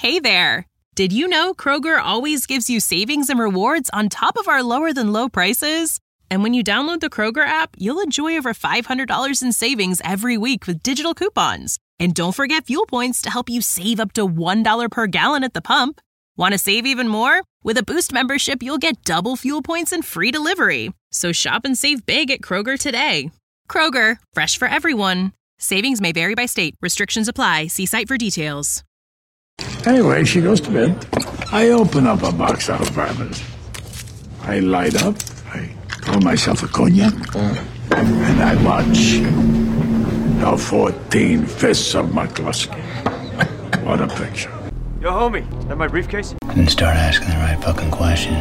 Hey there! Did you know Kroger always gives you savings and rewards on top of our lower-than-low prices? And when you download the Kroger app, you'll enjoy over $500 in savings every week with digital coupons. And don't forget fuel points to help you save up to $1 per gallon at the pump. Want to save even more? With a Boost membership, you'll get double fuel points and free delivery. So shop and save big at Kroger today. Kroger, fresh for everyone. Savings may vary by state. Restrictions apply. See site for details. Anyway, she goes to bed. I open up a box of apartments. I light up. I pour myself a cognac. And I watch the 14 Fists of McCluskey. What a picture. Yo, homie, that my briefcase? And start asking the right fucking questions.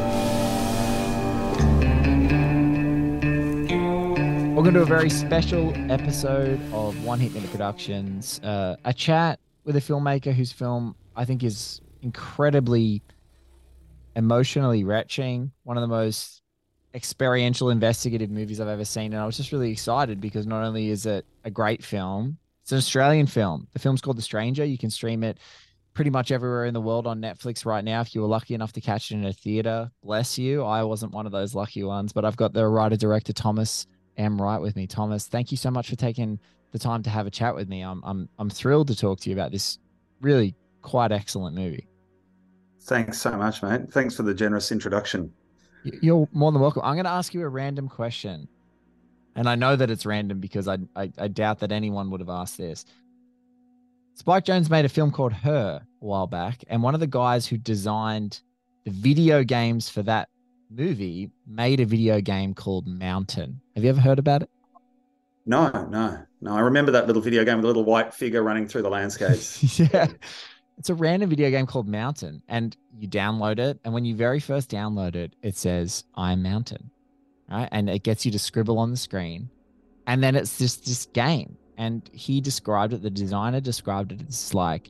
Welcome to a very special episode of One Hit Minute Productions. A chat with a filmmaker whose film I think is incredibly emotionally retching. One of the most experiential investigative movies I've ever seen. And I was just really excited because not only is it a great film, it's an Australian film. The film's called The Stranger. You can stream it pretty much everywhere in the world on Netflix right now. If you were lucky enough to catch it in a theater, bless you. I wasn't one of those lucky ones, but I've got the writer-director Thomas M. Wright with me. Thomas, thank you so much for taking the time to have a chat with me. I'm thrilled to talk to you about this really quite excellent movie. Thanks so much, mate. Thanks for the generous introduction. You're more than welcome. I'm going to ask you a random question. And I know that it's random because I doubt that anyone would have asked this. Spike Jonze made a film called Her a while back. And one of the guys who designed the video games for that movie made a video game called Mountain. Have you ever heard about it? No. I remember that little video game with a little white figure running through the landscapes. Yeah. It's a random video game called Mountain, and you download it. And when you very first download it, it says, I'm Mountain, right? And it gets you to scribble on the screen. And then it's just this game. And he described it, the designer described it as like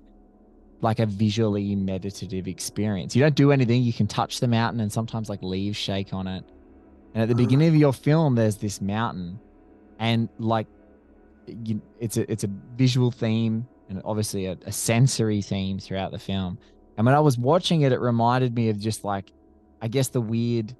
a visually meditative experience. You don't do anything. You can touch the mountain and sometimes like leaves shake on it. And at the beginning of your film, there's this mountain and like it's a visual theme and obviously a sensory theme throughout the film. And when I was watching it, it reminded me of just like, I guess the weird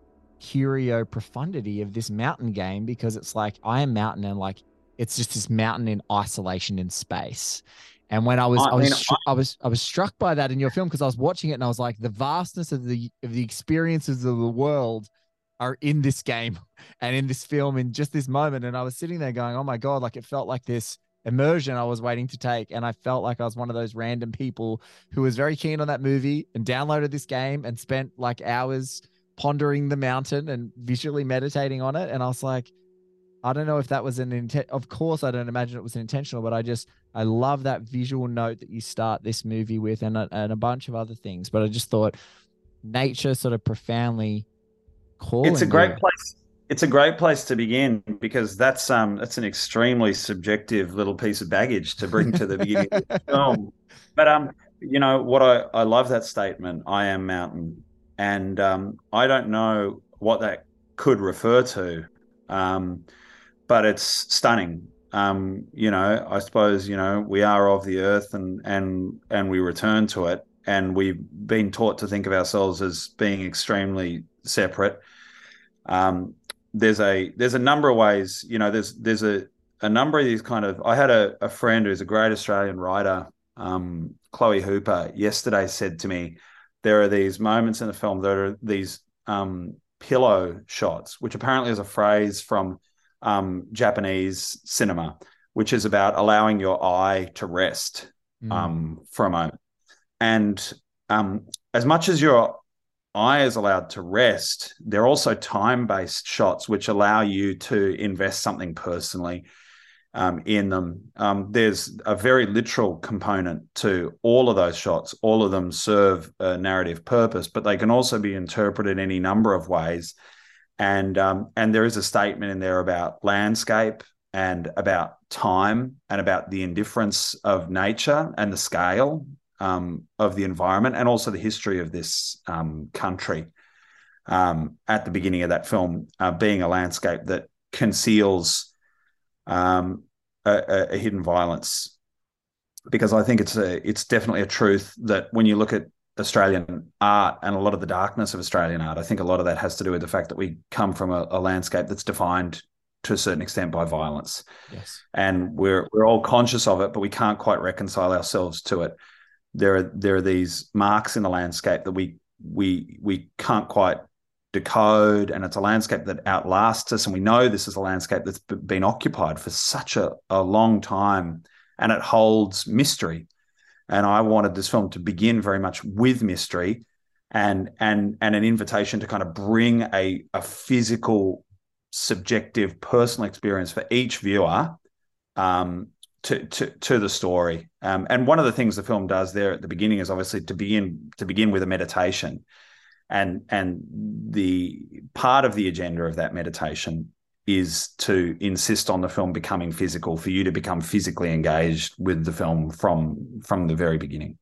curio profundity of this mountain game, because it's like I am mountain and like it's just this mountain in isolation in space. And when I was struck by that in your film, because I was watching it and I was like, the vastness of the experiences of the world are in this game and in this film in just this moment. And I was sitting there going, oh my God, like it felt like this immersion I was waiting to take. And I felt like I was one of those random people who was very keen on that movie and downloaded this game and spent like hours pondering the mountain and visually meditating on it. And I was like, I don't know if that was an intent. Of course, I don't imagine it was intentional, but I love that visual note that you start this movie with and a bunch of other things. But I just thought nature sort of profoundly calling. It's a great place. It's a great place to begin because that's an extremely subjective little piece of baggage to bring to the beginning of the film. But you know what, I love that statement. I am mountain, and I don't know what that could refer to. But it's stunning. I suppose, we are of the earth and we return to it. And we've been taught to think of ourselves as being extremely separate. There's a number of ways, there's a number of these kind of, I had a friend who's a great Australian writer, Chloe Hooper, yesterday said to me, there are these moments in the film that are these pillow shots, which apparently is a phrase from Japanese cinema, which is about allowing your eye to rest for a moment. And as much as your eye is allowed to rest, they're also time-based shots which allow you to invest something personally in them. There's a very literal component to all of those shots. All of them serve a narrative purpose, but they can also be interpreted in any number of ways. And there is a statement in there about landscape and about time and about the indifference of nature and the scale of the environment and also the history of this country at the beginning of that film, being a landscape that conceals a hidden violence. because I think it's definitely a truth that when you look at Australian art and a lot of the darkness of Australian art, I think a lot of that has to do with the fact that we come from a landscape that's defined to a certain extent by violence. Yes. And we're all conscious of it, but we can't quite reconcile ourselves to it. There are these marks in the landscape that we can't quite decode, and it's a landscape that outlasts us, and we know this is a landscape that's been occupied for such a long time, and it holds mystery. And I wanted this film to begin very much with mystery and an invitation to kind of bring a physical, subjective, personal experience for each viewer to the story. And one of the things the film does there at the beginning is obviously to begin with a meditation. And the part of the agenda of that meditation is to insist on the film becoming physical, for you to become physically engaged with the film from the very beginning.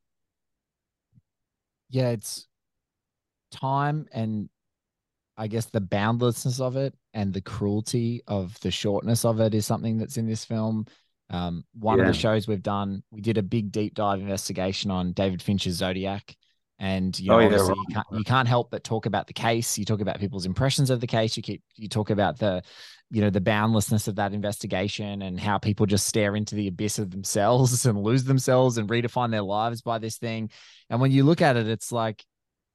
Yeah, it's time, and I guess the boundlessness of it and the cruelty of the shortness of it is something that's in this film. One of the shows we've done, we did a big deep dive investigation on David Fincher's Zodiac. And obviously you can't help but talk about the case. You talk about people's impressions of the case. You talk about the boundlessness of that investigation and how people just stare into the abyss of themselves and lose themselves and redefine their lives by this thing. And when you look at it, it's like,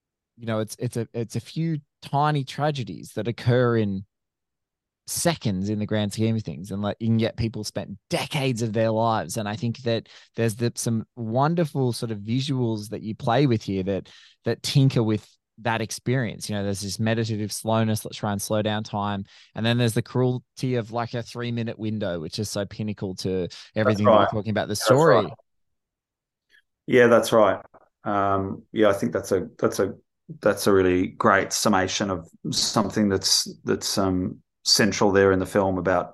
it's a few tiny tragedies that occur in seconds in the grand scheme of things, and like you can get people spent decades of their lives. And I think that there's some wonderful sort of visuals that you play with here that tinker with that experience. There's this meditative slowness, let's try and slow down time, and then there's the cruelty of like a 3-minute window, which is so pinnacle to everything that we're talking about the story. Right. Yeah, that's right. I think that's a really great summation of something that's central there in the film about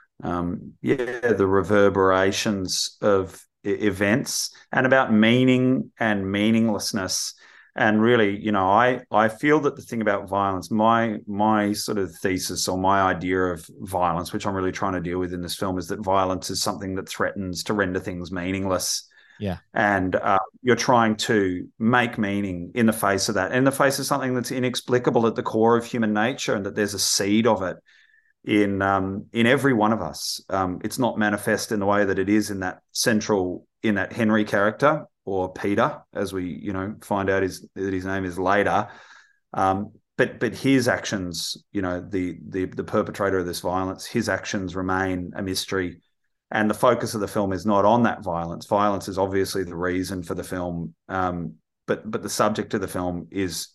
the reverberations of events and about meaning and meaninglessness. And really, I feel that the thing about violence, my sort of thesis or my idea of violence, which I'm really trying to deal with in this film, is that violence is something that threatens to render things meaningless. Yeah. And you're trying to make meaning in the face of that, in the face of something that's inexplicable at the core of human nature, and that there's a seed of it in every one of us. It's not manifest in the way that it is in that Henry character, or Peter, as we find out that his name is later. But his actions, the perpetrator of this violence, his actions remain a mystery. And the focus of the film is not on that violence. Violence is obviously the reason for the film, but the subject of the film is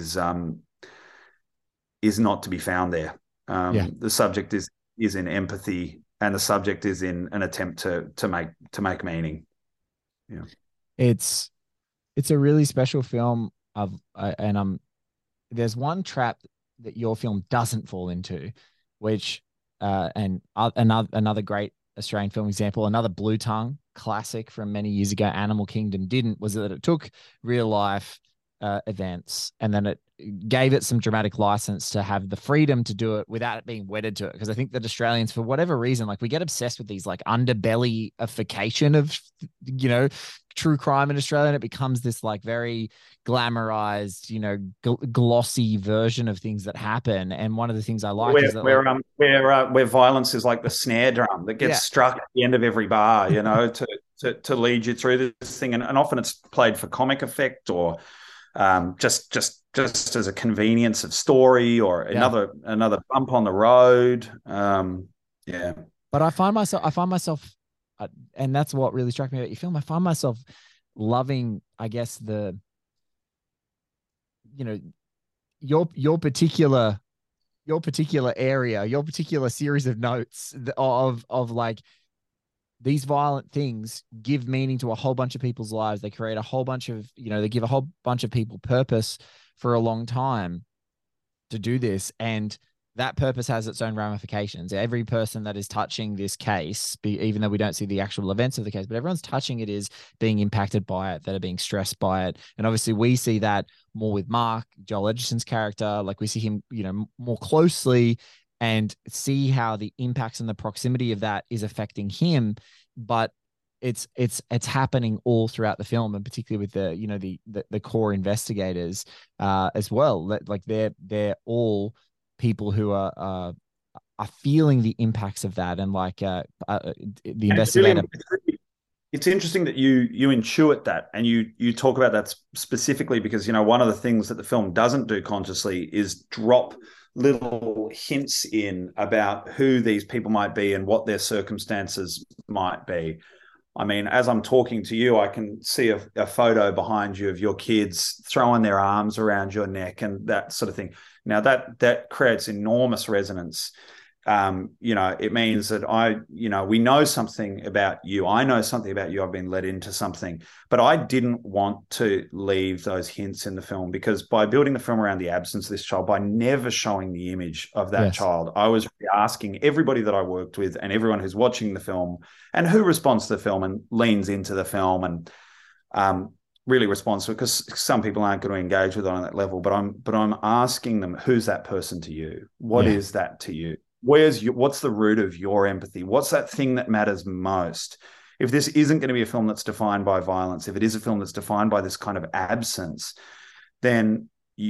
not to be found there. The subject is in empathy, and the subject is in an attempt to make meaning. Yeah, it's a really special film. There's one trap that your film doesn't fall into, which another great Australian film example, another Blue Tongue classic from many years ago, Animal Kingdom, didn't, was that it took real life events and then it gave it some dramatic license to have the freedom to do it without it being wedded to it. Because I think that Australians, for whatever reason, like we get obsessed with these like underbellyification of, true crime in Australia, and it becomes this like very glamorized, glossy version of things that happen. And one of the things I like is that where violence is like the snare drum that gets struck at the end of every bar, to lead you through this thing, and often it's played for comic effect or just as a convenience of story or another bump on the road. But I find myself, and that's what really struck me about your film. I find myself loving, I guess, your particular area, your particular series of notes of like, these violent things give meaning to a whole bunch of people's lives. They create a whole bunch of, they give a whole bunch of people purpose for a long time to do this. And that purpose has its own ramifications. Every person that is touching this case, even though we don't see the actual events of the case, but everyone's touching it is being impacted by it, that are being stressed by it. And obviously we see that more with Mark, Joel Edgerton's character. Like we see him, more closely and see how the impacts and the proximity of that is affecting him. But it's happening all throughout the film, and particularly with the, you know, the core investigators as well. Like they're all people who are feeling the impacts of that, and like the investigator. It's interesting that you intuit that, and you talk about that specifically because, you know, one of the things that the film doesn't do consciously is drop little hints in about who these people might be and what their circumstances might be. I mean, as I'm talking to you, I can see a photo behind you of your kids throwing their arms around your neck and that sort of thing. Now that creates enormous resonance. You know, it means that we know something about you. I know something about you. I've been led into something, but I didn't want to leave those hints in the film, because by building the film around the absence of this child, by never showing the image of that child, I was asking everybody that I worked with and everyone who's watching the film and who responds to the film and leans into the film and really responds to it, because some people aren't going to engage with it on that level, but I'm asking them, who's that person to you? What is that to you? What's the root of your empathy? What's that thing that matters most? If this isn't going to be a film that's defined by violence, if it is a film that's defined by this kind of absence, then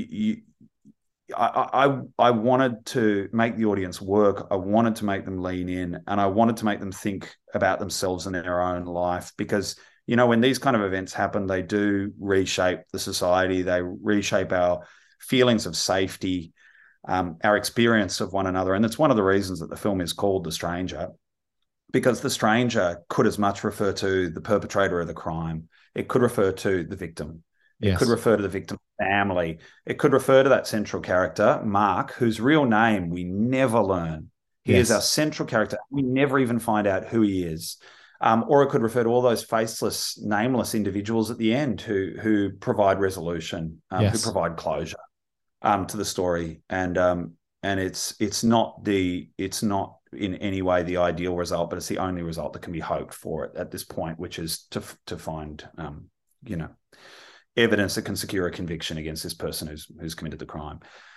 I wanted to make the audience work. I wanted to make them lean in, and I wanted to make them think about themselves and their own life, because, you know, when these kind of events happen, they do reshape the society. They reshape our feelings of safety, our experience of one another. And it's one of the reasons that the film is called The Stranger, because the stranger could as much refer to the perpetrator of the crime. It could refer to the victim. It could refer to the victim's family. It could refer to that central character, Mark, whose real name we never learn. He is our central character. We never even find out who he is. Or it could refer to all those faceless, nameless individuals at the end who provide resolution, who provide closure to the story, and it's not in any way the ideal result, but it's the only result that can be hoped for at this point, which is to find evidence that can secure a conviction against this person who's committed the crime.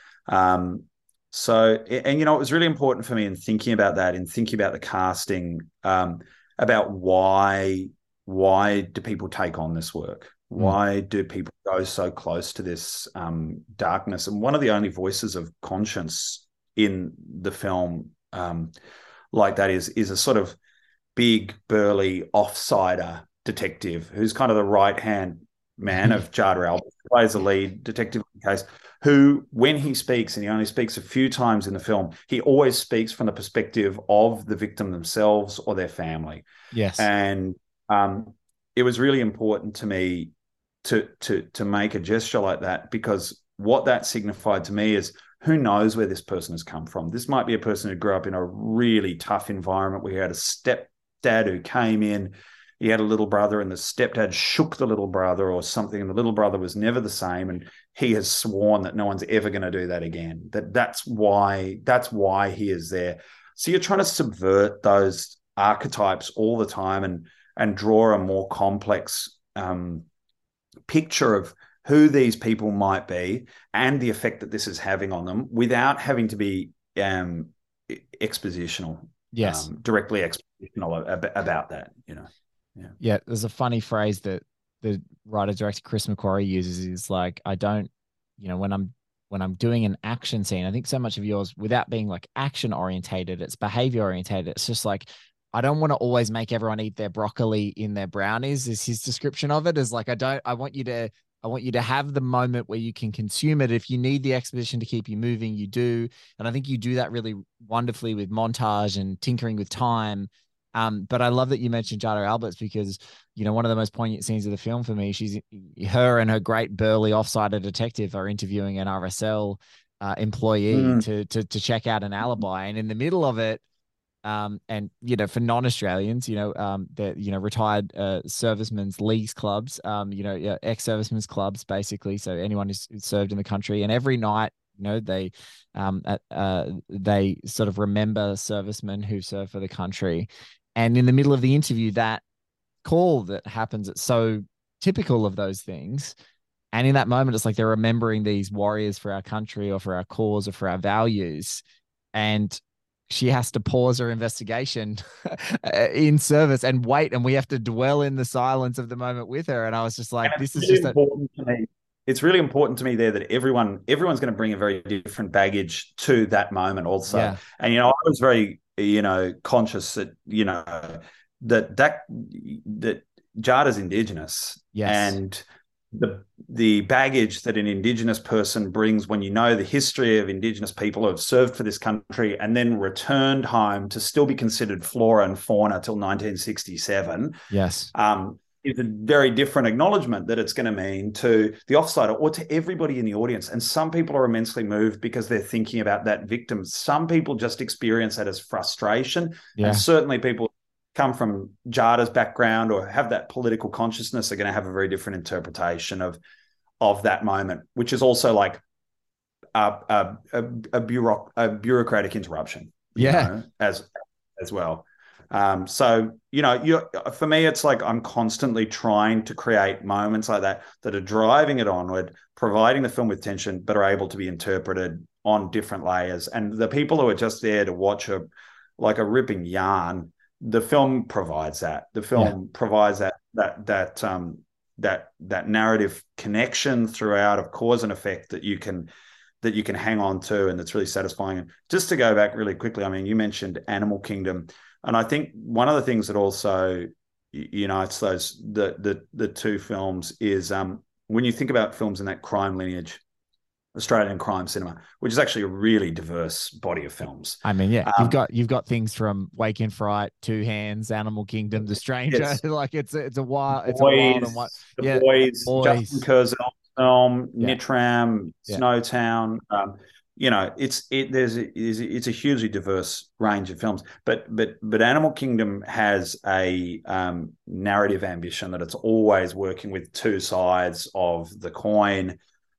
So it was really important for me in thinking about that, in thinking about the casting, about why do people take on this work? Why do people go so close to this darkness? And one of the only voices of conscience in the film like that is a sort of big, burly, offsider detective who's kind of the right-hand man of Jada Albert, who plays the lead detective in the case, who, when he speaks, and he only speaks a few times in the film, he always speaks from the perspective of the victim themselves or their family. Yes. And it was really important to me to make a gesture like that, because what that signified to me is, who knows where this person has come from? This might be a person who grew up in a really tough environment where he had a stepdad who came in, he had a little brother, and the stepdad shook the little brother or something, and the little brother was never the same, and he has sworn that no one's ever going to do that again. That's why he is there. So you're trying to subvert those archetypes all the time and draw a more complex picture of who these people might be and the effect that this is having on them, without having to be expositional. Yes. Directly expositional about that, you know. Yeah, there's a funny phrase that the writer-director Chris McQuarrie uses, is like, I don't, when I'm doing an action scene, I think so much of yours, without being like action orientated, it's behavior orientated. It's just like, I don't want to always make everyone eat their broccoli in their brownies, is his description of it. Is like, I want you to have the moment where you can consume it. If you need the exposition to keep you moving, you do. And I think you do that really wonderfully with montage and tinkering with time. But I love that you mentioned Jada Alberts, because, one of the most poignant scenes of the film for me, her and her great burly offsider detective are interviewing an RSL employee to check out an alibi. And in the middle of it, and, for non-Australians, the, retired servicemen's leagues clubs, ex-servicemen's clubs, basically. So anyone who's served in the country, and every night, they sort of remember servicemen who served for the country. And in the middle of the interview, that call that happens, it's so typical of those things. And in that moment, it's like they're remembering these warriors for our country or for our cause or for our values. And she has to pause her investigation in service and wait, and we have to dwell in the silence of the moment with her. And I was just like, this is just important to me. It's really important to me there that everyone's going to bring a very different baggage to that moment also. Yeah. And, I was very, conscious that, that Jada's Indigenous. Yes. And the baggage that an Indigenous person brings when the history of Indigenous people who have served for this country and then returned home to still be considered flora and fauna till 1967. Yes. Is a very different acknowledgement that it's going to mean to the offsider or to everybody in the audience. And some people are immensely moved because they're thinking about that victim. Some people just experience that as frustration. Yeah. And certainly people come from Jada's background or have that political consciousness are going to have a very different interpretation of that moment, which is also like a bureaucratic interruption. As well. So, for me, it's like I'm constantly trying to create moments like that are driving it onward, providing the film with tension, but are able to be interpreted on different layers. And the people who are just there to watch a ripping yarn, the film provides that. The film provides that narrative connection throughout of cause and effect that you can hang on to, and that's really satisfying. And just to go back really quickly, I mean, you mentioned Animal Kingdom. And I think one of the things that also unites the two films is when you think about films in that crime lineage, Australian crime cinema, which is actually a really diverse body of films. I mean, you've got things from Wake in Fright, Two Hands, Animal Kingdom, The Stranger. Yes. Like it's a wild and what. The Boys, Justin Kurzel film, Nitram, Snowtown. It's a hugely diverse range of films, but Animal Kingdom has a narrative ambition that it's always working with two sides of the coin.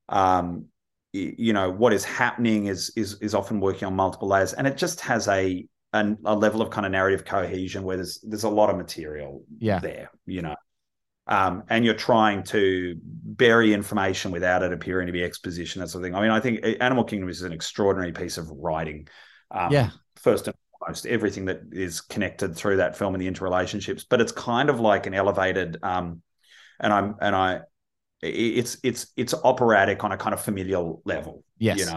What is happening is often working on multiple layers, and it just has a level of kind of narrative cohesion where there's a lot of material there, and you're trying to bury information without it appearing to be exposition, that sort of thing. I mean, I think Animal Kingdom is an extraordinary piece of writing. First and foremost, everything that is connected through that film and the interrelationships, but it's kind of like an elevated, it's operatic on a kind of familial level. Yes.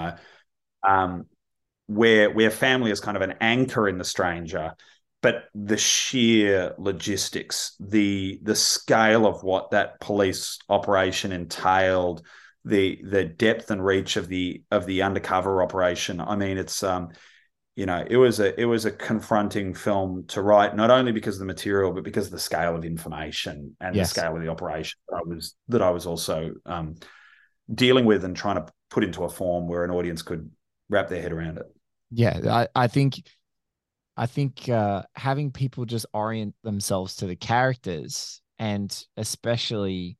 Where family is kind of an anchor in The Stranger. But the sheer logistics, the scale of what that police operation entailed, the depth and reach of the undercover operation. I mean, it's it was a confronting film to write, not only because of the material, but because of the scale of information and the scale of the operation that I was also dealing with and trying to put into a form where an audience could wrap their head around it. Yeah, I think having people just orient themselves to the characters, and especially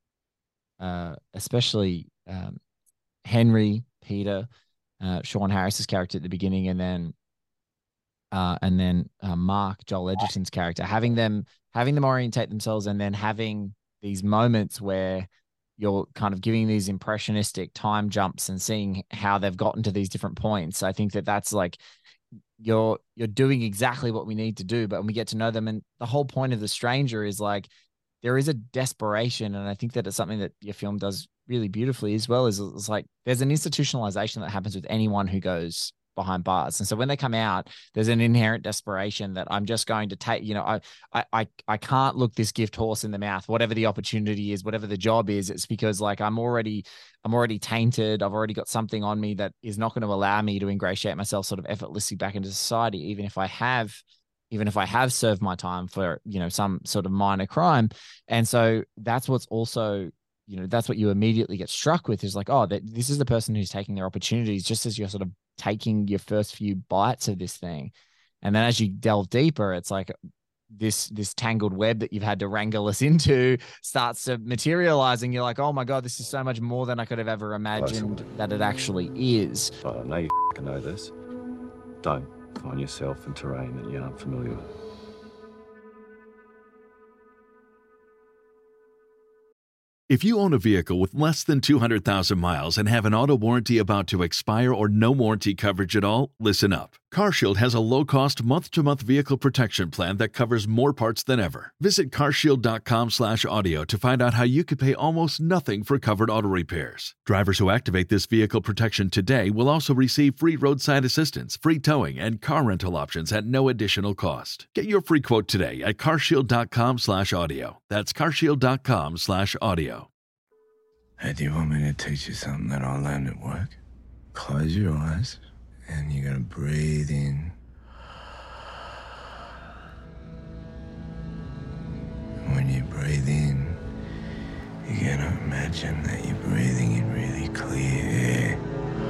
Henry, Peter, Sean Harris's character at the beginning, and then Mark, Joel Edgerton's character, having them orientate themselves, and then having these moments where you're kind of giving these impressionistic time jumps and seeing how they've gotten to these different points. I think that's like you're doing exactly what we need to do, but when we get to know them, and the whole point of The Stranger is like there is a desperation, and I think that it's something that your film does really beautifully as well. Is it's like there's an institutionalization that happens with anyone who goes behind bars, and so when they come out, there's an inherent desperation that I'm just going to take. I can't look this gift horse in the mouth, whatever the opportunity is, whatever the job is. It's because like I'm already tainted. I've already got something on me that is not going to allow me to ingratiate myself sort of effortlessly back into society, even if I have served my time for some sort of minor crime. And so that's what's also that's what you immediately get struck with, is like, oh, this is the person who's taking their opportunities just as you're sort of taking your first few bites of this thing. And then as you delve deeper, it's like this tangled web that you've had to wrangle us into starts to materialize, and you're like, oh my God, this is so much more than I could have ever imagined that it actually is. I know you know this. Don't find yourself in terrain that you're unfamiliar with. If you own a vehicle with less than 200,000 miles and have an auto warranty about to expire or no warranty coverage at all, listen up. CarShield has a low-cost month-to-month vehicle protection plan that covers more parts than ever. Visit carshield.com/audio to find out how you could pay almost nothing for covered auto repairs. Drivers who activate this vehicle protection today will also receive free roadside assistance, free towing, and car rental options at no additional cost. Get your free quote today at carshield.com/audio. That's carshield.com/audio. Hey, do you want me to teach you something that I learned at work? Close your eyes. And you're gonna breathe in. And when you breathe in, you're gonna imagine that you're breathing in really clear air.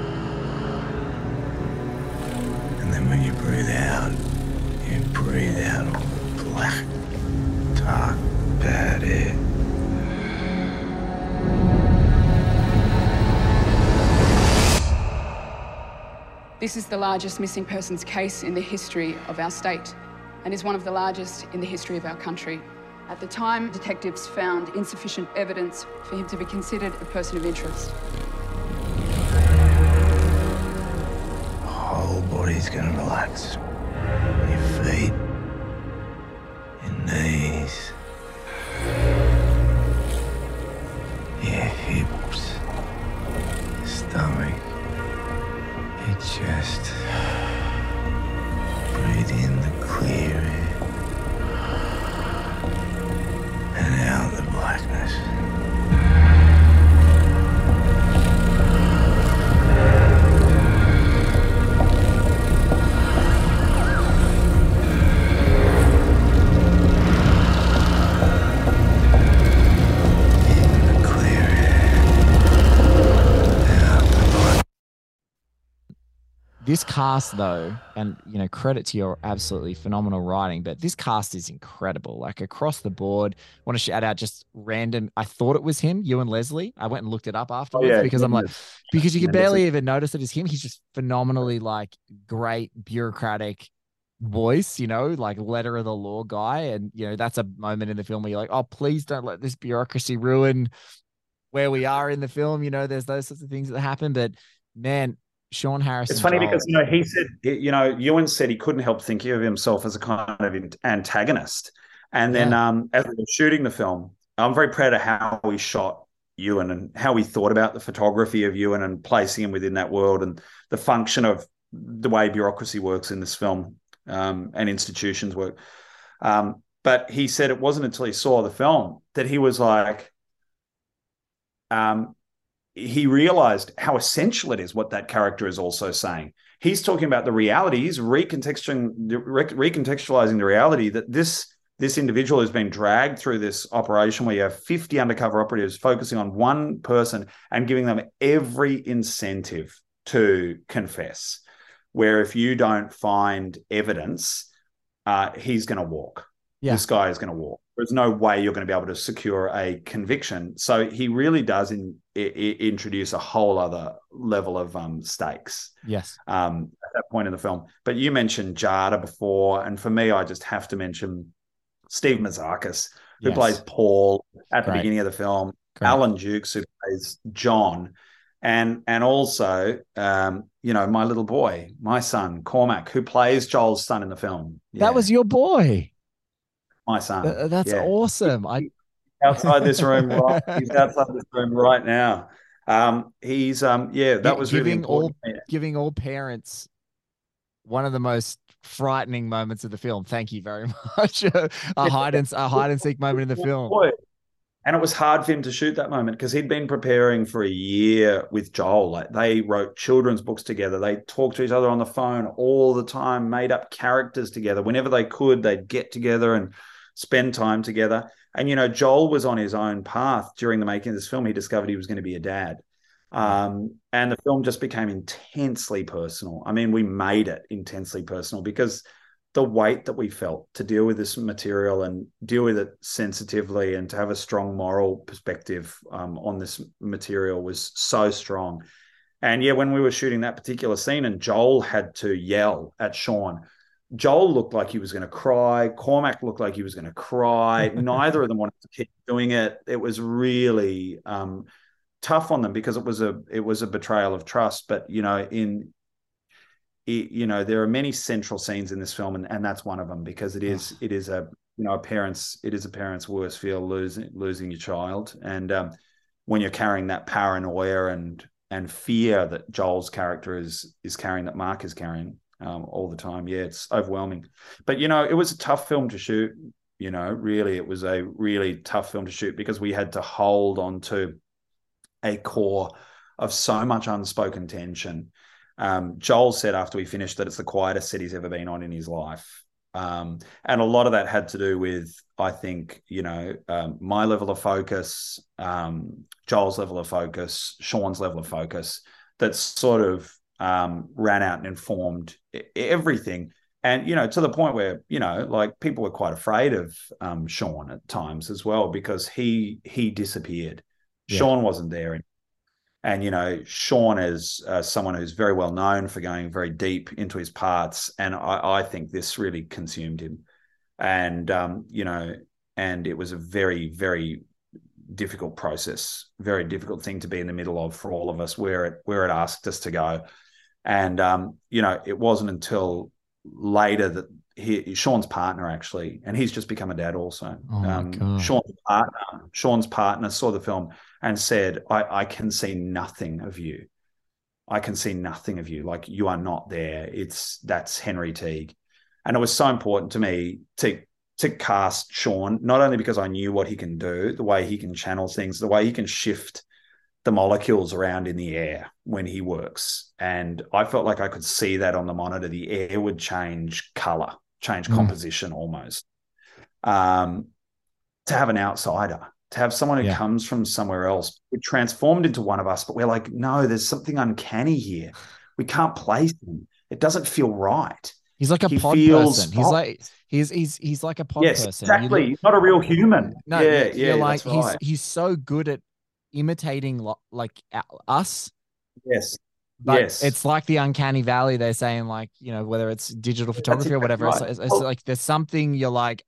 And then when you breathe out all the black, dark, bad air. This is the largest missing persons case in the history of our state and is one of the largest in the history of our country. At the time, detectives found insufficient evidence for him to be considered a person of interest. The whole body's gonna relax. Your feet, your knees, your hips, your stomach. Just breathe in the clear air and out the blackness. This cast, though, and credit to your absolutely phenomenal writing, but this cast is incredible. Like across the board, I want to shout out just random. I thought it was him, Ewan Leslie. I went and looked it up afterwards because I'm like, because you can barely even notice it is him. He's just phenomenally like great bureaucratic voice, like letter of the law guy. And, that's a moment in the film where you're like, oh, please don't let this bureaucracy ruin where we are in the film. There's those sorts of things that happen. But man, Sean Harrison. It's funny because he said, Ewan said he couldn't help thinking of himself as a kind of antagonist. And then as we were shooting the film, I'm very proud of how we shot Ewan and how we thought about the photography of Ewan and placing him within that world and the function of the way bureaucracy works in this film and institutions work. But he said it wasn't until he saw the film that he was like, he realized how essential it is what that character is also saying. He's talking about the reality. He's recontextualizing the reality that this individual has been dragged through this operation where you have 50 undercover operatives focusing on one person and giving them every incentive to confess, where if you don't find evidence, he's going to walk. Yeah. This guy is going to walk. There's no way you're going to be able to secure a conviction. So he really does introduce a whole other level of stakes. Yes. At that point in the film. But you mentioned Jada before, and for me, I just have to mention Steve Mazarkas, who plays Paul at the beginning of the film. Great. Alan Dukes, who plays John, and also my little boy, my son Cormac, who plays Joel's son in the film. Yeah. That was your boy. My son. That's awesome. Outside this room, he's outside this room right now. He's that was really important. Giving all parents one of the most frightening moments of the film. Thank you very much. a hide and seek moment in the film. And it was hard for him to shoot that moment because he'd been preparing for a year with Joel. Like they wrote children's books together. They talked to each other on the phone all the time, made up characters together. Whenever they could, they'd get together and spend time together. And, Joel was on his own path during the making of this film. He discovered he was going to be a dad. And the film just became intensely personal. I mean, we made it intensely personal because the weight that we felt to deal with this material and deal with it sensitively and to have a strong moral perspective on this material was so strong. And when we were shooting that particular scene and Joel had to yell at Sean, Joel looked like he was going to cry. Cormac looked like he was going to cry. Neither of them wanted to keep doing it. It was really tough on them because it was a betrayal of trust. But, in there are many central scenes in this film, and that's one of them, because it is a parent's worst fear, losing your child, and when you're carrying that paranoia and fear that Joel's character is carrying, that Mark is carrying all the time. Yeah, it's overwhelming. But it was a tough film to shoot. Really, it was a really tough film to shoot because we had to hold on to a core of so much unspoken tension. Joel said after we finished that it's the quietest set he's ever been on in his life. And a lot of that had to do with, I think, my level of focus, Joel's level of focus, Sean's level of focus, that sort of ran out and informed everything. And, to the point where, people were quite afraid of Sean at times as well, because he disappeared. Yeah. Sean wasn't there. And, Sean is someone who's very well known for going very deep into his parts. And I think this really consumed him. And, and it was a very, very difficult process, very difficult thing to be in the middle of for all of us, where it asked us to go. And, it wasn't until later that Sean's partner actually, and he's just become a dad also. Sean's partner saw the film and said, I can see nothing of you. I can see nothing of you. Like, you are not there. That's Henry Teague. And it was so important to me to cast Sean, not only because I knew what he can do, the way he can channel things, the way he can shift the molecules around in the air when he works. And I felt like I could see that on the monitor. The air would change color, change composition almost. To have an outsider, to have someone who comes from somewhere else, we're transformed into one of us, but we're like, no, there's something uncanny here. We can't place him. It doesn't feel right. He's like a pod person. He's like a pod person. Exactly. He's not a real human. No, you're like, that's right. He's so good at imitating like us. Yes. But it's like the uncanny valley. They're saying, like, whether it's digital photography or whatever, right. It's like there's something you're like,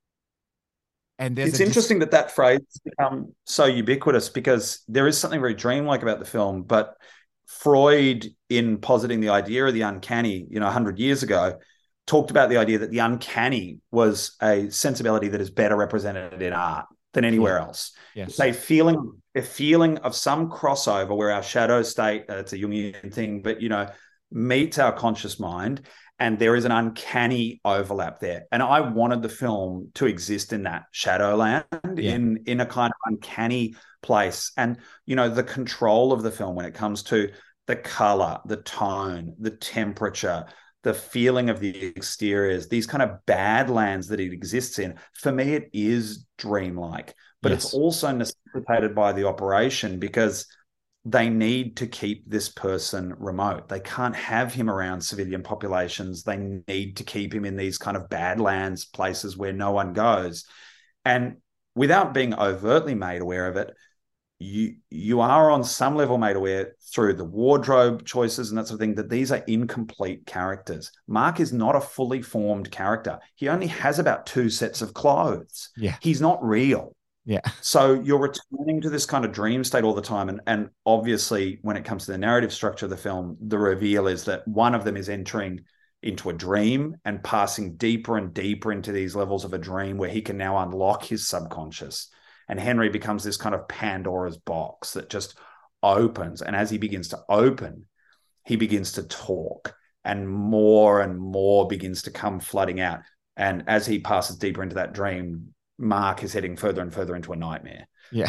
and it's interesting that phrase has become so ubiquitous, because there is something very dreamlike about the film. But Freud, in positing the idea of the uncanny, 100 years ago, talked about the idea that the uncanny was a sensibility that is better represented in art than anywhere else. Yes. A feeling of some crossover where our shadow state, it's a Jungian thing, but, meets our conscious mind, and there is an uncanny overlap there. And I wanted the film to exist in that shadowland, in a kind of uncanny place. And, the control of the film when it comes to the color, the tone, the temperature, the feeling of the exteriors, these kind of badlands that it exists in, for me, it is dreamlike. But it's also necessitated by the operation, because they need to keep this person remote. They can't have him around civilian populations. They need to keep him in these kind of badlands, places where no one goes. And without being overtly made aware of it, you are on some level made aware through the wardrobe choices and that sort of thing, that these are incomplete characters. Mark is not a fully formed character. He only has about 2 sets of clothes. Yeah. He's not real. Yeah. So you're returning to this kind of dream state all the time. And obviously, when it comes to the narrative structure of the film, the reveal is that one of them is entering into a dream and passing deeper and deeper into these levels of a dream where he can now unlock his subconscious. And Henry becomes this kind of Pandora's box that just opens. And as he begins to open, he begins to talk, and more begins to come flooding out. And as he passes deeper into that dream, Mark is heading further and further into a nightmare. Yeah.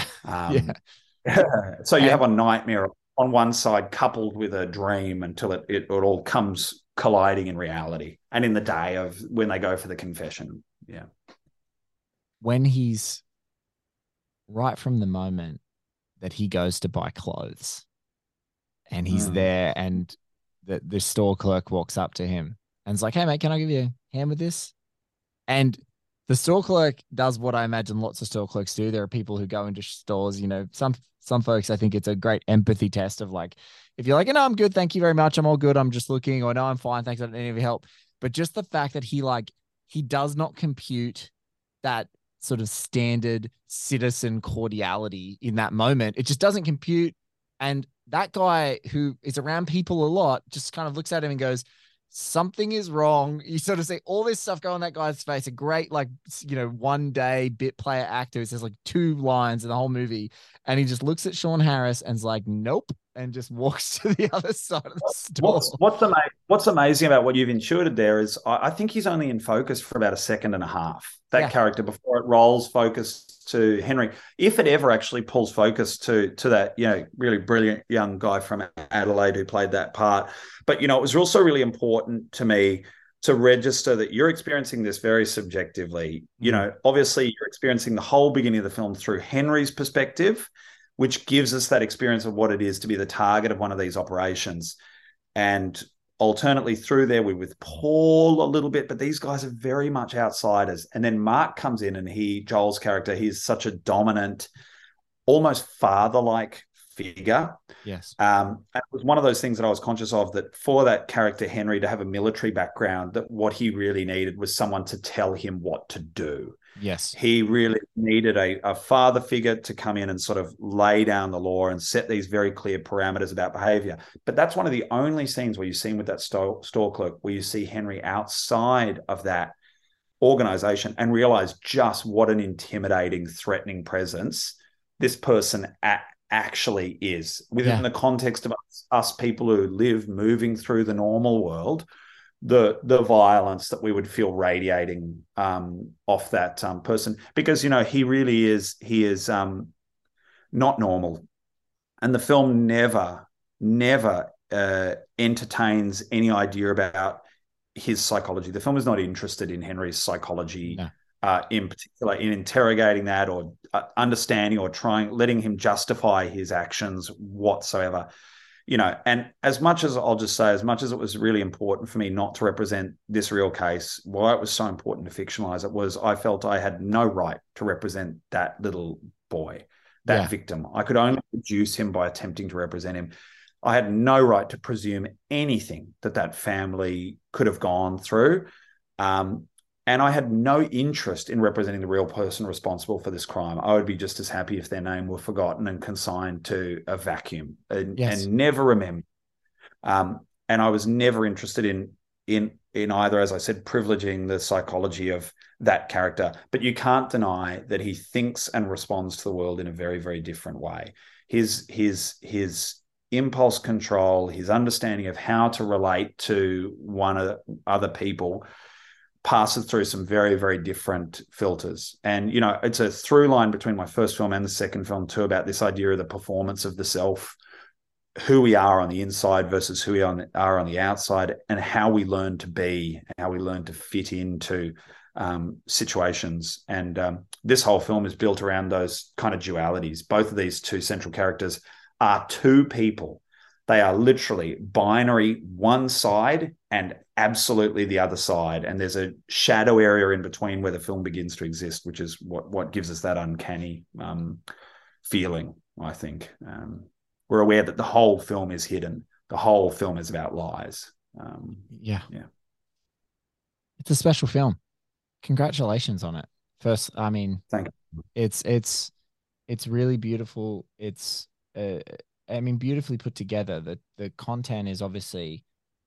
So you have a nightmare on one side coupled with a dream until it all comes colliding in reality. And in the day of when they go for the confession. Yeah. When he's right from the moment that he goes to buy clothes and he's there, and the store clerk walks up to him and is like, "Hey mate, can I give you a hand with this?" And the store clerk does what I imagine lots of store clerks do. There are people who go into stores, some folks, I think it's a great empathy test of like, if you're like, "No, I'm good, thank you very much, I'm all good, I'm just looking," or "No, I'm fine, thanks, I don't need any of your help." But just the fact that he does not compute that sort of standard citizen cordiality in that moment. It just doesn't compute. And that guy who is around people a lot just kind of looks at him and goes, something is wrong. You sort of see all this stuff go on that guy's face. A great, like, one day bit player actor who says like 2 lines in the whole movie. And he just looks at Sean Harris and's like, nope. And just walks to the other side of the store. What's amazing about what you've intuited there is I think he's only in focus for about a second and a half, that character, before it rolls focus to Henry. If it ever actually pulls focus to that, really brilliant young guy from Adelaide who played that part. But, it was also really important to me to register that you're experiencing this very subjectively. Obviously you're experiencing the whole beginning of the film through Henry's perspective, which gives us that experience of what it is to be the target of one of these operations. And alternately through there, we're with Paul a little bit, but these guys are very much outsiders. And then Mark comes in and Joel's character, he's such a dominant, almost father-like figure. Yes. And it was one of those things that I was conscious of, that for that character, Henry, to have a military background, that what he really needed was someone to tell him what to do. Yes. He really needed a father figure to come in and sort of lay down the law and set these very clear parameters about behavior. But that's one of the only scenes where you see him with that store clerk, where you see Henry outside of that organization and realize just what an intimidating, threatening presence this person actually is within the context of us people who live moving through the normal world. The violence that we would feel radiating off that person, because he really is not normal, and the film never entertains any idea about his psychology. The film is not interested in Henry's psychology, in particular, in interrogating that or understanding or letting him justify his actions whatsoever. And as much as it was really important for me not to represent this real case, why it was so important to fictionalize it was I felt I had no right to represent that little boy, that victim. I could only produce him by attempting to represent him. I had no right to presume anything that family could have gone through. And I had no interest in representing the real person responsible for this crime. I would be just as happy if their name were forgotten and consigned to a vacuum and never remembered. And I was never interested in either, as I said, privileging the psychology of that character. But you can't deny that he thinks and responds to the world in a very, very different way. His impulse control, his understanding of how to relate to other people passes through some very, very different filters. And, it's a through line between my first film and the second film too, about this idea of the performance of the self, who we are on the inside versus who we are on the outside, and how we learn to be, how we learn to fit into situations. And this whole film is built around those kind of dualities. Both of these two central characters are two people. They are literally binary, one side and absolutely the other side. And there's a shadow area in between where the film begins to exist, which is what gives us that uncanny feeling, I think. We're aware that the whole film is hidden. The whole film is about lies. Yeah. It's a special film. Congratulations on it. First, I mean, thank you. It's really beautiful. It's beautifully put together. The content is obviously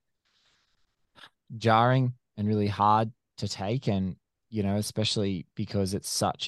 jarring and really hard to take, and especially because it's such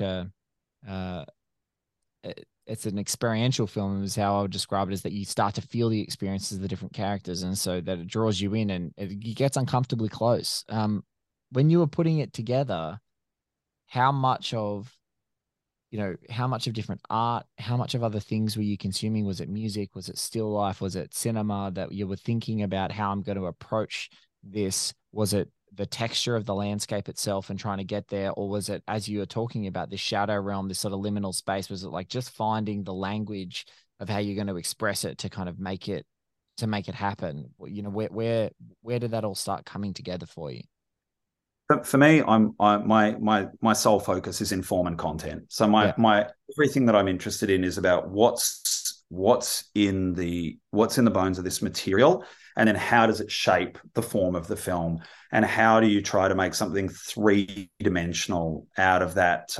it's an experiential film, is how I would describe it, is that you start to feel the experiences of the different characters, and so that it draws you in and it gets uncomfortably close. When you were putting it together, how much of different art, how much of other things were you consuming? Was it music? Was it still life? Was it cinema that you were thinking about how I'm going to approach this? Was it the texture of the landscape itself and trying to get there? Or was it, as you were talking about, this shadow realm, this sort of liminal space, was it like just finding the language of how you're going to express it to kind of make it happen? Where did that all start coming together for you? For me, my sole focus is in form and content. So my everything that I'm interested in is about what's in the bones of this material, and then how does it shape the form of the film, and how do you try to make something three-dimensional out of that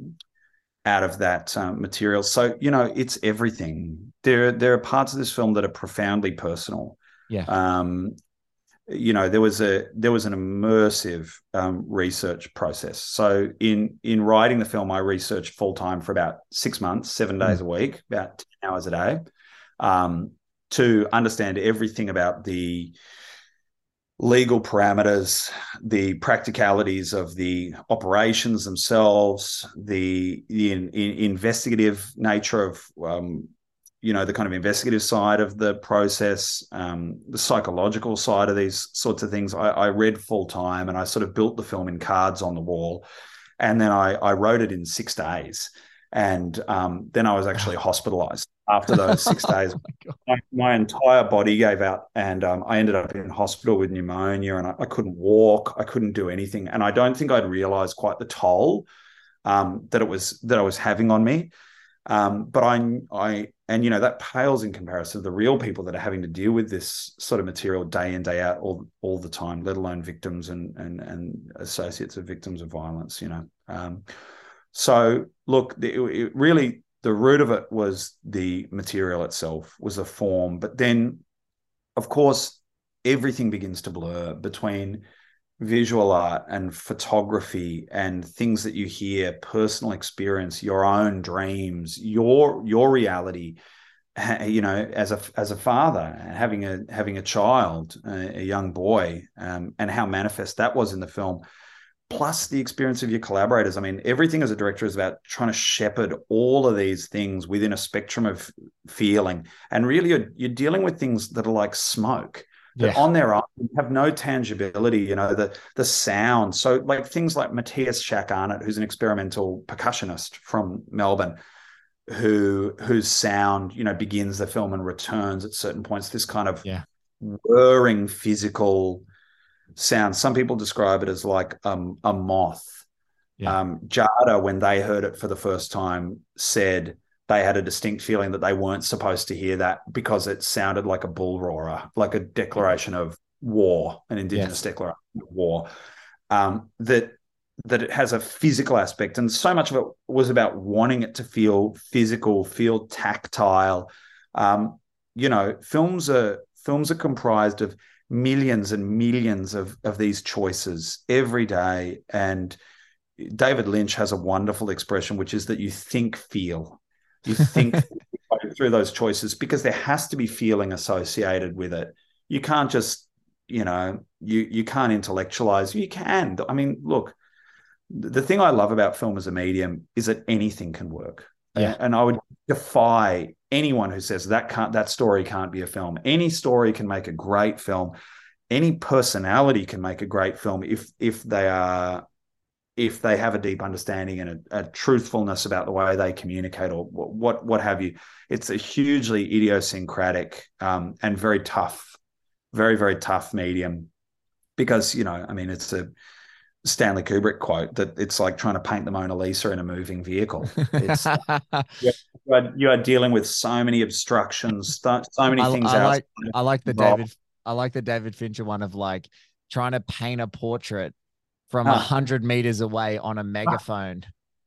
material. So it's everything. There are parts of this film that are profoundly personal. Yeah. there was an immersive research process. So in writing the film, I researched full time for about 6 months, 7 days a week, about 10 hours a day, to understand everything about the legal parameters, the practicalities of the operations themselves, the investigative nature of the kind of investigative side of the process, the psychological side of these sorts of things. I read full time, and I sort of built the film in cards on the wall, and then I wrote it in 6 days. And then I was actually hospitalized after those 6 days. My entire body gave out, and I ended up in hospital with pneumonia, and I couldn't walk. I couldn't do anything. And I don't think I'd realized quite the toll that I was having on me. But that pales in comparison to the real people that are having to deal with this sort of material day in, day out, all the time, let alone victims and associates of victims of violence, So look, it really, the root of it was the material itself, was the form. But then, of course, everything begins to blur between visual art and photography and things that you hear, personal experience, your own dreams, your reality, as a father, having a child, a young boy, and how manifest that was in the film, plus the experience of your collaborators. I mean, everything as a director is about trying to shepherd all of these things within a spectrum of feeling. And really, you're dealing with things that are like smoke, that on their own have no tangibility, the sound. So like things like Matthias Schack-Arnott, who's an experimental percussionist from Melbourne, whose sound, begins the film and returns at certain points, this kind of whirring physical sound. Some people describe it as like a moth. Jada, when they heard it for the first time, said they had a distinct feeling that they weren't supposed to hear that because it sounded like a bull roarer, like a declaration of war, an Indigenous declaration of war, that it has a physical aspect. And so much of it was about wanting it to feel physical, feel tactile. Films are comprised of millions and millions of these choices every day. And David Lynch has a wonderful expression, which is that you think through those choices, because there has to be feeling associated with it. You can't just, you can't intellectualize. You can. I mean, look, the thing I love about film as a medium is that anything can work. And I would defy anyone who says that story can't be a film. Any story can make a great film. Any personality can make a great film if they have a deep understanding and a truthfulness about the way they communicate, or what have you. It's a hugely idiosyncratic and very tough, very, very tough medium, because, it's a Stanley Kubrick quote that it's like trying to paint the Mona Lisa in a moving vehicle. It's you are dealing with so many obstructions, so many things. I like the David Fincher one of like trying to paint a portrait from 100 meters away on a megaphone.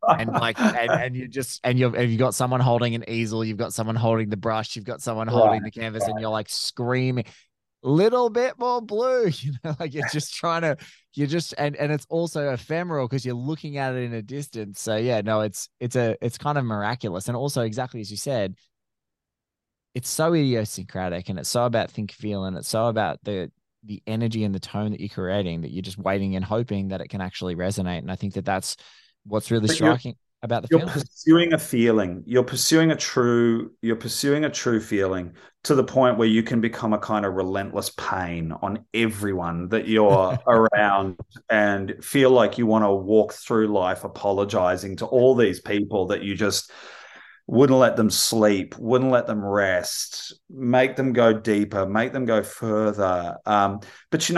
And you've got someone holding an easel, you've got someone holding the brush, you've got someone holding the canvas, and you're like screaming, little bit more blue, like you're just trying to, and it's also ephemeral because you're looking at it in a distance. So it's kind of miraculous. And also, exactly as you said, it's so idiosyncratic, and it's so about think, feel, and it's so about the energy and the tone that you're creating, that you're just waiting and hoping that it can actually resonate. And I think that's what's really striking about the film. You're pursuing a feeling. You're pursuing a true feeling, to the point where you can become a kind of relentless pain on everyone that you're around, and feel like you want to walk through life apologizing to all these people that you just wouldn't let them sleep, wouldn't let them rest, make them go deeper, make them go further. But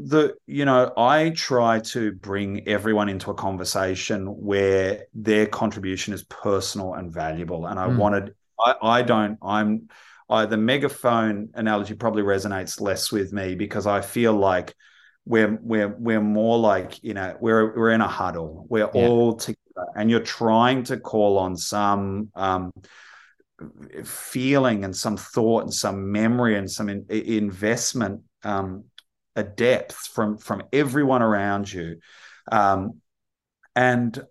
I try to bring everyone into a conversation where their contribution is personal and valuable. And the megaphone analogy probably resonates less with me, because I feel like we're more like, we're in a huddle. We're all together, and you're trying to call on some feeling and some thought and some memory and some investment a depth from everyone around you, and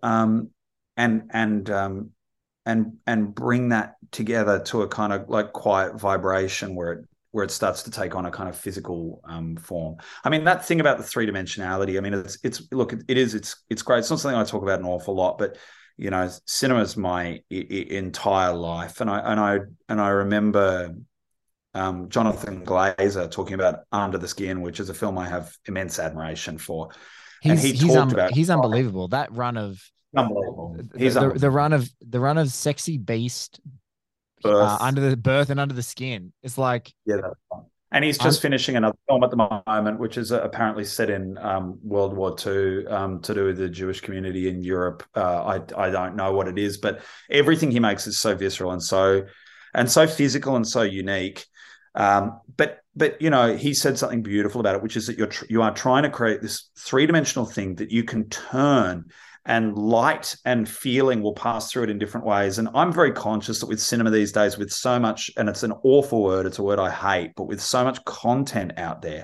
bring that together to a kind of like quiet vibration where it starts to take on a kind of physical form. I mean, that thing about the three dimensionality. I mean, it's great. It's not something I talk about an awful lot, but cinema's my entire life, and I remember Jonathan Glazer talking about Under the Skin, which is a film I have immense admiration for. He's unbelievable. That run of unbelievable. The run of Sexy Beast, Under the Skin. It's like, yeah, that's fun. And he's just finishing another film at the moment, which is apparently set in World War II, to do with the Jewish community in Europe. I don't know what it is, but everything he makes is so visceral and so physical and so unique. But he said something beautiful about it, which is that you are trying to create this three-dimensional thing that you can turn, and light and feeling will pass through it in different ways. And I'm very conscious that with cinema these days, with so much, and it's an awful word, it's a word I hate, but with so much content out there,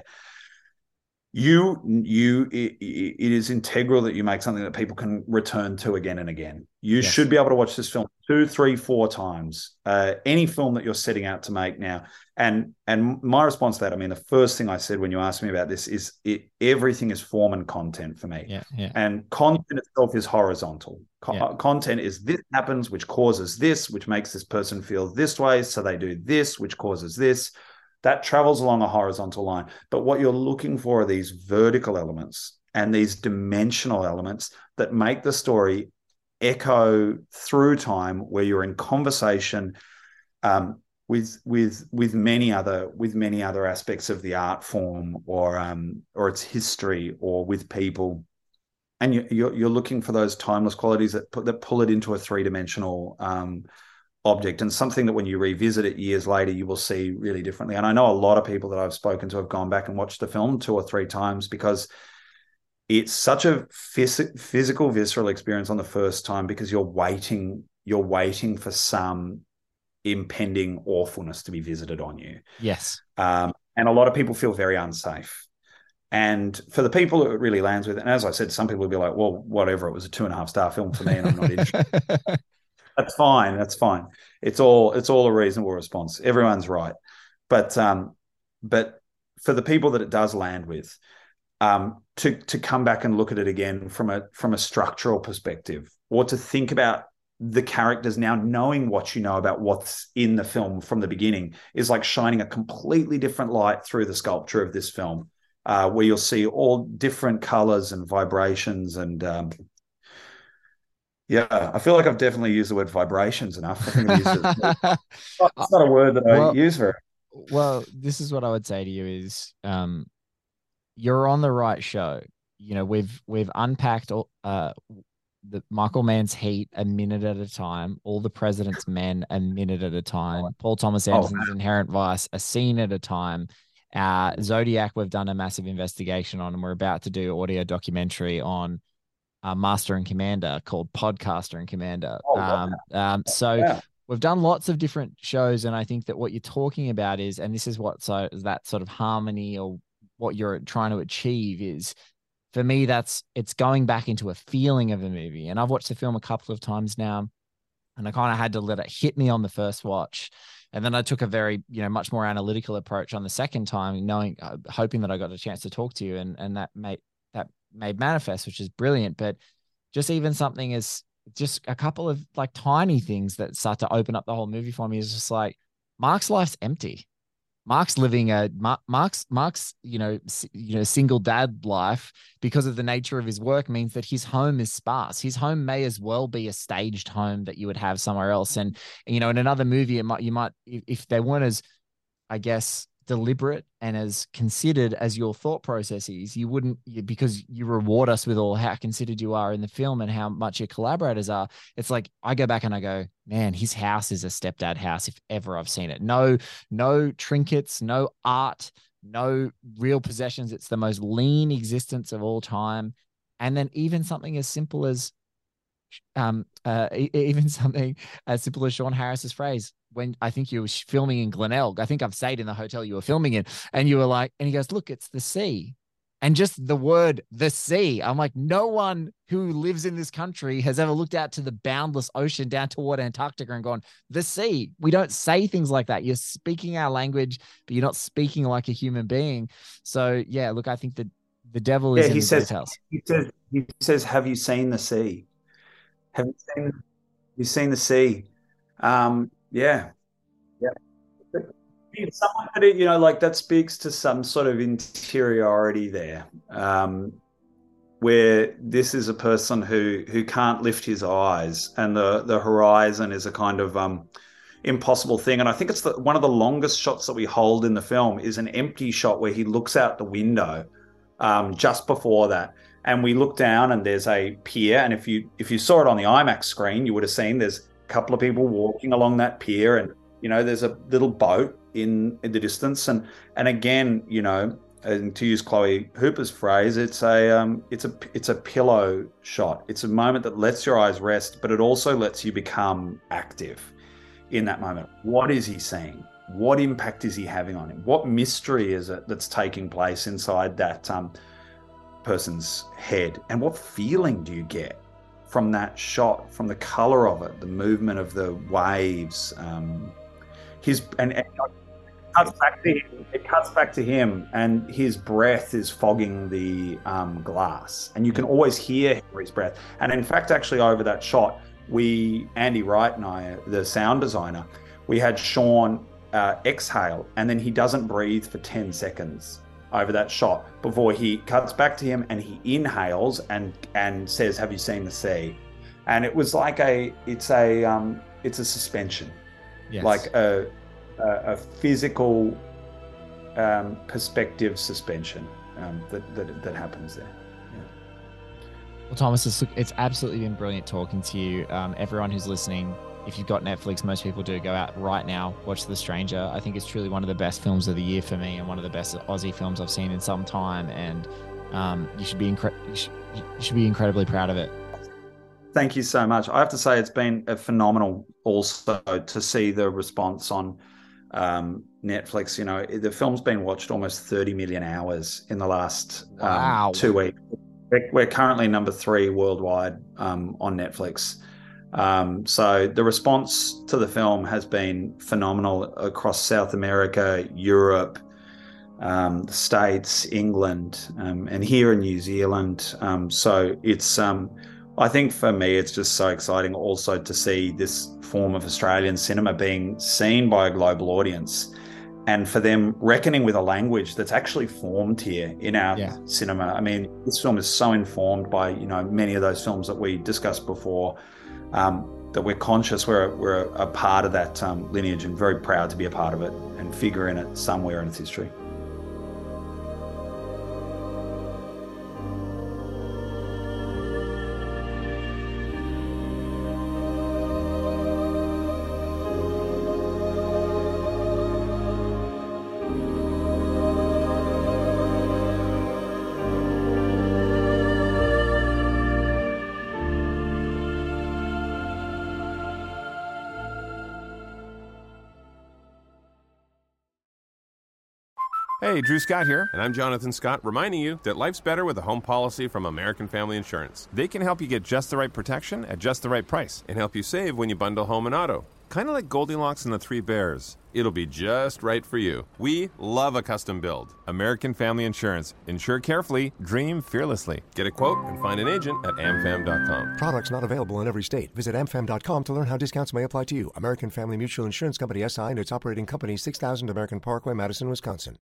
it is integral that you make something that people can return to again and again. You should be able to watch this film 2, 3, 4 times. Any film that you're setting out to make now. And my response to that, I mean, the first thing I said when you asked me about this is everything is form and content for me. Yeah. And content itself is horizontal. Content is this happens, which causes this, which makes this person feel this way. So they do this, which causes this. That travels along a horizontal line. But what you're looking for are these vertical elements and these dimensional elements that make the story echo through time, where you're in conversation with many other aspects of the art form or its history, or with people, and you're looking for those timeless qualities that pull it into a three-dimensional object, and something that when you revisit it years later you will see really differently. And I know a lot of people that I've spoken to have gone back and watched the film 2 or 3 times because it's such a physical, visceral experience on the first time, because you're waiting for some impending awfulness to be visited on you. Yes. And a lot of people feel very unsafe. And for the people it really lands with, and as I said, some people will be like, well, whatever, it was a 2.5-star film for me and I'm not interested. That's fine. It's all a reasonable response. Everyone's right. But for the people that it does land with, to come back and look at it again from a structural perspective, or to think about the characters now, knowing what you know about what's in the film from the beginning, is like shining a completely different light through the sculpture of this film, where you'll see all different colors and vibrations. And I feel like I've definitely used the word vibrations enough. I think I've used it. It's not a word that I use very. Well, this is what I would say to you is, you're on the right show. We've unpacked the Michael Mann's Heat a minute at a time, All the President's Men a minute at a time, Paul Thomas Anderson's Inherent Vice a scene at a time. Zodiac, we've done a massive investigation on, and we're about to do audio documentary on Master and Commander called Podcaster and Commander. We've done lots of different shows, and I think that what you're talking about is, and this is that sort of harmony, or what you're trying to achieve is, for me, it's going back into a feeling of a movie. And I've watched the film a couple of times now, and I kind of had to let it hit me on the first watch. And then I took a very, much more analytical approach on the second time, hoping that I got a chance to talk to you, and that made manifest, which is brilliant. But just even something as just a couple of like tiny things that start to open up the whole movie for me is just like, Mark's life's empty. Mark's living Mark's single dad life, because of the nature of his work, means that his home is sparse. His home may as well be a staged home that you would have somewhere else. And in another movie, you might if they weren't as, I guess, deliberate and as considered as your thought processes, you wouldn't, because you reward us with all how considered you are in the film and how much your collaborators are. It's like, I go back and I go, man, his house is a stepdad house if ever I've seen it. No trinkets, no art, no real possessions. It's the most lean existence of all time. And then even something as simple as Sean Harris's phrase, when I think you were filming in Glenelg. I think I've stayed in the hotel you were filming in, and you were like, and he goes, look, it's the sea. And just the word, the sea. I'm like, no one who lives in this country has ever looked out to the boundless ocean down toward Antarctica and gone, the sea. We don't say things like that. You're speaking our language, but you're not speaking like a human being. So yeah, look, I think that the devil is in the details. He says, have you seen the sea? Have you seen the sea? Yeah. Someone that, you know, like that speaks to some sort of interiority there, where this is a person who can't lift his eyes, and the horizon is a kind of impossible thing. And I think it's one of the longest shots that we hold in the film is an empty shot where he looks out the window just before that. And we look down and there's a pier. And if you saw it on the IMAX screen, you would have seen there's a couple of people walking along that pier, and you know, there's a little boat in the distance, and again, you know, and to use Chloe Hooper's phrase, it's a pillow shot. It's a moment that lets your eyes rest, but it also lets you become active in that moment. What is he seeing? What impact is he having on him? What mystery is it that's taking place inside that person's head? And what feeling do you get from that shot, from the color of it, the movement of the waves? It cuts back to him, and his breath is fogging the glass, and you can always hear his breath. And in fact, actually, over that shot, Andy Wright and I, the sound designer, we had Sean exhale, and then he doesn't breathe for 10 seconds over that shot before he cuts back to him, and he inhales and says, "Have you seen the sea?" And it was like it's a suspension, yes. Like a physical perspective suspension that happens there. Yeah. Well, Thomas, it's absolutely been brilliant talking to you. Everyone who's listening, if you've got Netflix, most people do, go out right now, watch The Stranger. I think it's truly one of the best films of the year for me, and one of the best Aussie films I've seen in some time. And you should be incredibly proud of it. Thank you so much. I have to say, it's been phenomenal also to see the response on Netflix. You know, the film's been watched almost 30 million hours in the last 2 weeks. We're currently number 3 worldwide on Netflix. So the response to the film has been phenomenal across South America, Europe, the States, England, and here in New Zealand. So it's I think for me, it's just so exciting also to see this form of Australian cinema being seen by a global audience, and for them reckoning with a language that's actually formed here in our cinema. I mean, this film is so informed by, you know, many of those films that we discussed before, that we're conscious we're a part of that lineage, and very proud to be a part of it and figure in it somewhere in its history. Hey, Drew Scott here, and I'm Jonathan Scott, reminding you that life's better with a home policy from American Family Insurance. They can help you get just the right protection at just the right price, and help you save when you bundle home and auto. Kind of like Goldilocks and the Three Bears. It'll be just right for you. We love a custom build. American Family Insurance. Insure carefully, dream fearlessly. Get a quote and find an agent at amfam.com. Products not available in every state. Visit amfam.com to learn how discounts may apply to you. American Family Mutual Insurance Company, SI, and its operating company, 6000 American Parkway, Madison, Wisconsin.